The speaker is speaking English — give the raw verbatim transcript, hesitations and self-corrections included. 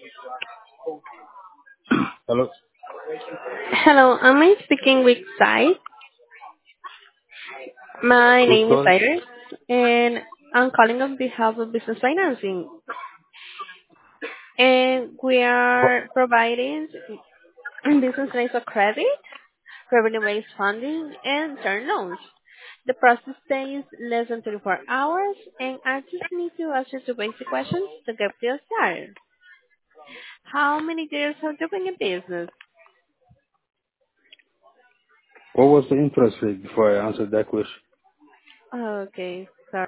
Hello, Hello, am I speaking with Sai? My who's name is calling? Iris, and I'm calling on behalf of Business Financing. And we Wha- are providing business lines of credit, revenue-based funding, and term loans. The process takes less than twenty-four hours, and I just need to ask you two basic questions to get you started. How many years have you been in business? What was the interest rate before I answered that question? Okay.